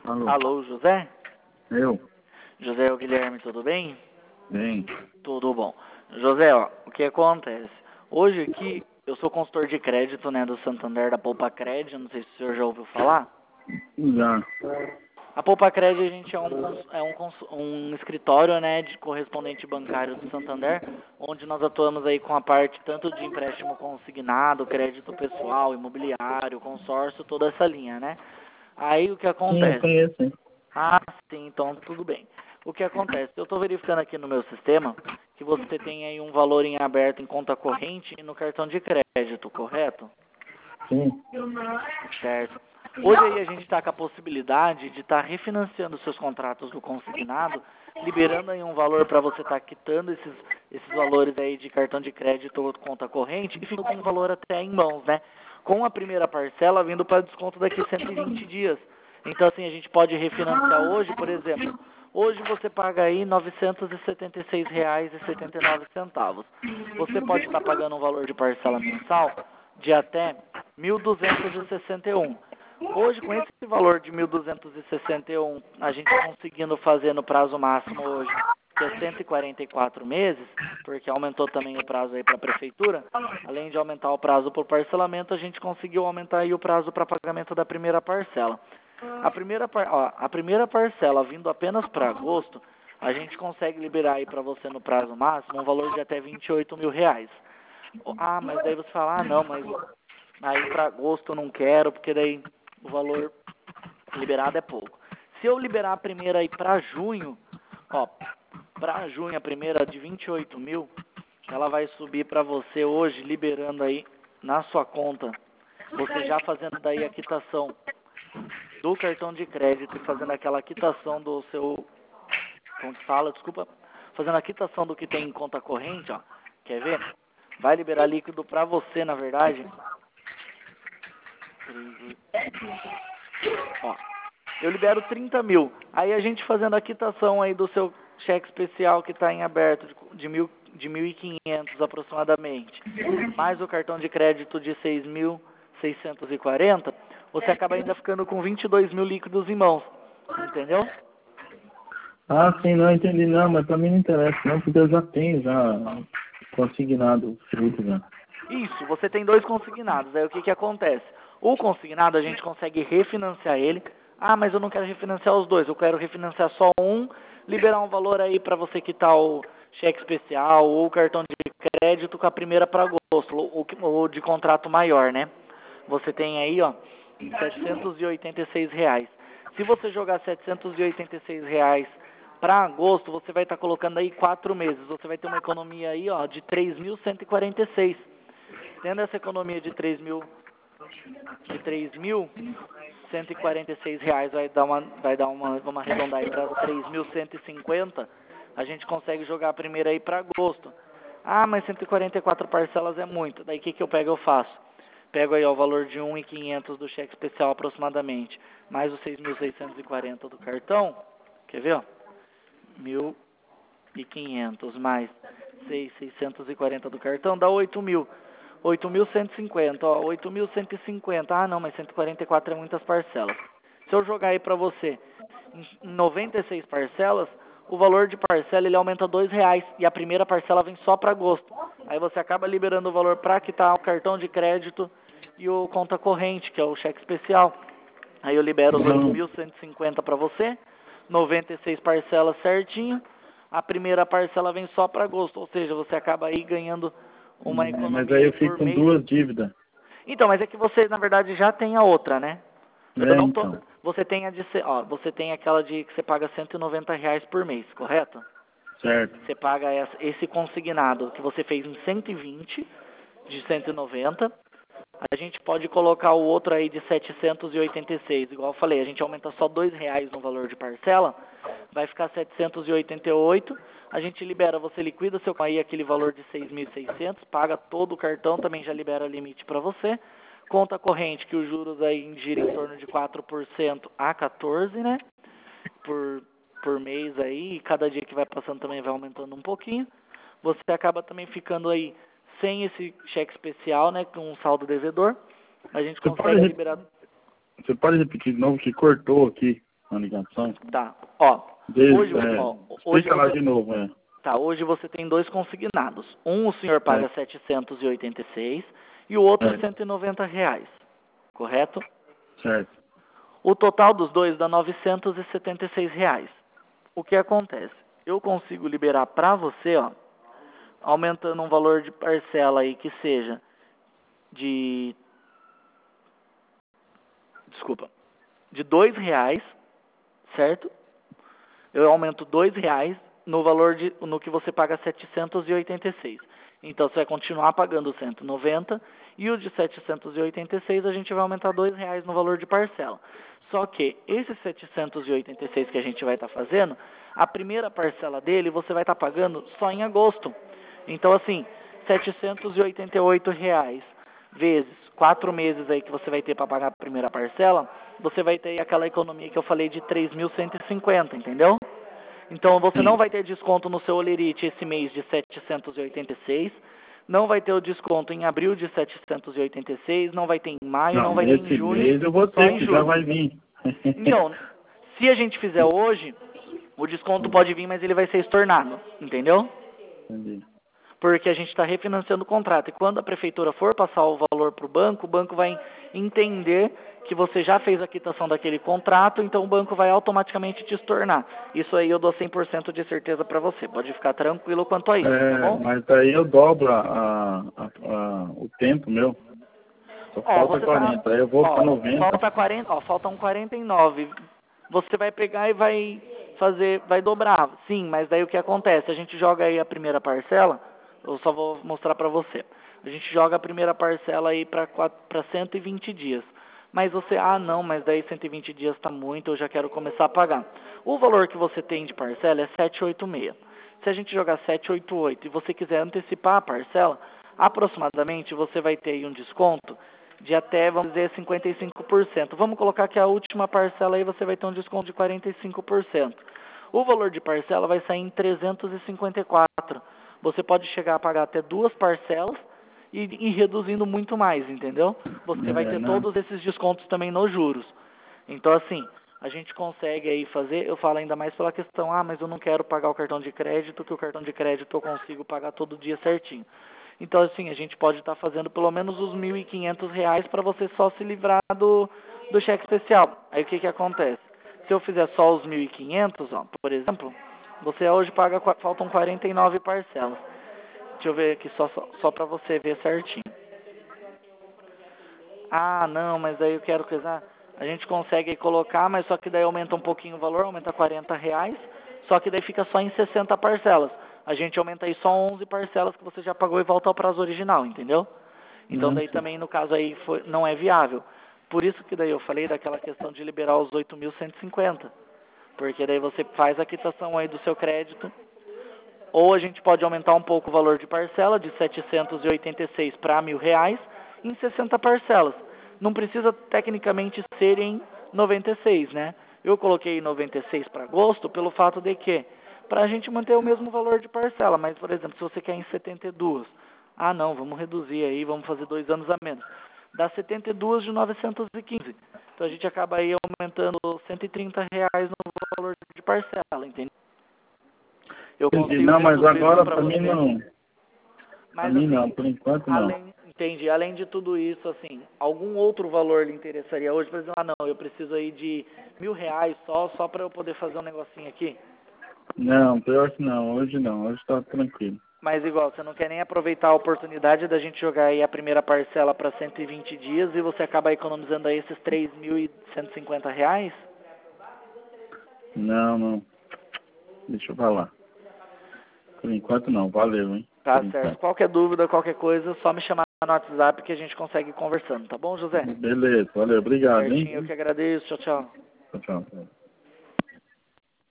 Alô? Alô, José? Eu? José, o Guilherme, tudo bem? Bem. Tudo bom. José, ó, o que acontece? Hoje aqui, eu sou consultor de crédito, né, do Santander, da Poupa Crédito, não sei se o senhor já ouviu falar. Já. A Poupa Crédito, a gente é um escritório, né, de correspondente bancário do Santander, onde nós atuamos aí com a parte tanto de empréstimo consignado, crédito pessoal, imobiliário, consórcio, toda essa linha, né? Aí o que Sim, eu acontece? conheço, hein? Ah, sim, então tudo bem. O que acontece? Eu estou verificando aqui no meu sistema que você tem aí um valor em aberto em conta corrente e no cartão de crédito, correto? Sim. Certo. Hoje aí a gente está com a possibilidade de estar refinanciando seus contratos do consignado, liberando aí um valor para você estar quitando esses valores aí de cartão de crédito ou conta corrente e ficando com um valor até em mãos, né? Com a primeira parcela vindo para desconto daqui a 120 dias. Então assim, a gente pode refinanciar hoje, por exemplo, hoje você paga aí R$ 976,79. Você pode estar pagando um valor de parcela mensal de até 1.261. Hoje, com esse valor de 1.261, a gente conseguindo fazer no prazo máximo hoje, que é 144 meses, porque aumentou também o prazo aí para a prefeitura, além de aumentar o prazo para o parcelamento, a gente conseguiu aumentar aí o prazo para pagamento da primeira parcela. A primeira parcela vindo apenas para agosto, a gente consegue liberar aí para você no prazo máximo um valor de até R$ 28.000. Ah, mas daí você fala, ah não, mas aí para agosto eu não quero, porque daí o valor liberado é pouco. Se eu liberar a primeira aí para junho, ó, para junho a primeira de 28 mil, ela vai subir para você hoje, liberando aí na sua conta, você já fazendo daí a quitação do cartão de crédito e fazendo aquela quitação do seu, como que fala, desculpa, fazendo a quitação do que tem em conta corrente, ó, quer ver? Vai liberar líquido para você, na verdade. Ó, eu libero 30 mil. Aí a gente fazendo a quitação aí do seu cheque especial que está em aberto de 1.500 aproximadamente, mais o cartão de crédito de 6.640, você acaba ainda ficando com 22 mil líquidos em mãos. Entendeu? Ah, sim, não entendi não, mas pra mim não interessa não, porque eu já tenho consignado fruto já. Isso, você tem dois consignados. Aí o que que acontece? O consignado a gente consegue refinanciar ele. Ah, mas eu não quero refinanciar os dois, eu quero refinanciar só um, liberar um valor aí para você quitar o cheque especial ou o cartão de crédito com a primeira para agosto, ou de contrato maior, né? Você tem aí, ó, R$ 786. Se você jogar R$ 786 para agosto, você vai estar colocando aí 4 meses. Você vai ter uma economia aí, ó, de 3.146. Tendo essa economia de 3.146 reais, vamos arredondar aí para 3.150, a gente consegue jogar a primeira aí para agosto. Ah, mas 144 parcelas é muito. Daí o que que eu pego e eu faço? Pego aí ó, o valor de 1.500 do cheque especial aproximadamente, mais os 6.640 do cartão, quer ver, ó? 1.500 mais 6.640 do cartão dá 8.000. 8.150, ó, 8.150. Ah, não, mas 144 é muitas parcelas. Se eu jogar aí pra você em 96 parcelas, o valor de parcela ele aumenta R$ 2 e a primeira parcela vem só para agosto. Aí você acaba liberando o valor para quitar o cartão de crédito e o conta corrente, que é o cheque especial. Aí eu libero os 8.150 para você, 96 parcelas certinho. A primeira parcela vem só para agosto, ou seja, você acaba aí ganhando uma Mas economia aí aí eu fico por com mês. duas dívidas. Então, mas é que você, na verdade, já tem a outra, né? Eu É, não tô... então. Você tem você tem aquela de que você paga R$ 190 por mês, correto? Certo. Você paga esse consignado que você fez em 120 de 190. A gente pode colocar o outro aí de 786. Igual eu falei, a gente aumenta só R$ 2 no valor de parcela, vai ficar 788. A gente libera, você liquida seu aí aquele valor de 6.600, paga todo o cartão, também já libera limite para você. Conta corrente, que os juros aí gira em torno de 4% a 14, né? Por mês aí, e cada dia que vai passando também vai aumentando um pouquinho. Você acaba também ficando aí sem esse cheque especial, né, com um saldo devedor. A gente Você consegue liberar... você pode repetir de novo que cortou aqui. na ligação. Tá, ó. Hoje, explica lá de novo, Tá, hoje você tem 2 consignados. Um o senhor paga 786 e o outro R$190, correto? Certo. O total dos dois dá R$976. O que acontece? Eu consigo liberar para você, ó, aumentando um valor de parcela aí que seja de R$2, certo? Eu aumento R$2 no valor no que você paga 786. Então você vai continuar pagando 190 e o de 786 a gente vai aumentar R$2 no valor de parcela. Só que esses 786 que a gente vai estar fazendo, a primeira parcela dele você vai estar pagando só em agosto. Então assim, R$788 vezes 4 meses aí que você vai ter para pagar a primeira parcela, você vai ter aquela economia que eu falei de 3.150, entendeu? Então você não vai ter desconto no seu Olerite esse mês de 786, não vai ter o desconto em abril de 786, não vai ter em maio, não vai ter em junho, mês eu vou ter, que já vai vir. Então, se a gente fizer hoje, o desconto pode vir, mas ele vai ser estornado, entendeu? Entendi. Porque a gente está refinanciando o contrato. E quando a prefeitura for passar o valor para o banco vai entender que você já fez a quitação daquele contrato, então o banco vai automaticamente te estornar. Isso aí eu dou 100% de certeza para você. Pode ficar tranquilo quanto a isso, tá bom? Mas aí eu dobro o tempo meu. Só falta 40, aí eu vou para 90. Faltam 49. Você vai pegar e vai dobrar. Sim, mas daí o que acontece? A gente joga aí a primeira parcela, eu só vou mostrar para você. A gente joga a primeira parcela aí para 120 dias. Mas você, não, mas daí 120 dias está muito, eu já quero começar a pagar. O valor que você tem de parcela é 786. Se a gente jogar 788 e você quiser antecipar a parcela, aproximadamente você vai ter aí um desconto de até, vamos dizer, 55%. Vamos colocar que a última parcela aí você vai ter um desconto de 45%. O valor de parcela vai sair em 354. Você pode chegar a pagar até 2 parcelas e ir reduzindo muito mais, entendeu? Você vai ter todos esses descontos também nos juros. Então, assim, a gente consegue aí fazer, eu falo ainda mais pela questão, mas eu não quero pagar o cartão de crédito, que o cartão de crédito eu consigo pagar todo dia certinho. Então, assim, a gente pode estar fazendo pelo menos os R$1.500 para você só se livrar do cheque especial. Aí o que acontece? Se eu fizer só os 1.500, por exemplo, você hoje paga, faltam 49 parcelas. Deixa eu ver aqui só para você ver certinho. Não, mas daí eu quero coisar. A gente consegue colocar, mas só que daí aumenta um pouquinho o valor, aumenta R$40, só que daí fica só em 60 parcelas. A gente aumenta aí só 11 parcelas que você já pagou e volta ao prazo original, entendeu? Então daí também no caso aí não é viável. Por isso que daí eu falei daquela questão de liberar os 8.150. Porque daí você faz a quitação aí do seu crédito. Ou a gente pode aumentar um pouco o valor de parcela, de 786 para R$1.000, em 60 parcelas. Não precisa tecnicamente ser em 96, né? Eu coloquei 96 para agosto pelo fato de que, para a gente manter o mesmo valor de parcela, mas, por exemplo, se você quer em 72, não, vamos reduzir aí, vamos fazer 2 anos a menos. Dá 72 de 915. Então a gente acaba aí aumentando R$130 no valor de parcela, entendeu? Eu consigo não, mas agora para mim não. Para mim não, por enquanto não. Entendi. Além de tudo isso, assim, algum outro valor lhe interessaria hoje? Por exemplo, não, eu preciso aí de R$1.000 só para eu poder fazer um negocinho aqui? Não, pior que não. Hoje está tranquilo. Mas igual, você não quer nem aproveitar a oportunidade da gente jogar aí a primeira parcela para 120 dias e você acaba economizando aí esses R$3.150? Não. Deixa eu falar. Por enquanto não, valeu, hein? Tá certo. Qualquer dúvida, qualquer coisa, só me chamar no WhatsApp que a gente consegue ir conversando, tá bom, José? Beleza, valeu, obrigado, Certinho, hein? eu que agradeço. Tchau, tchau. Tchau.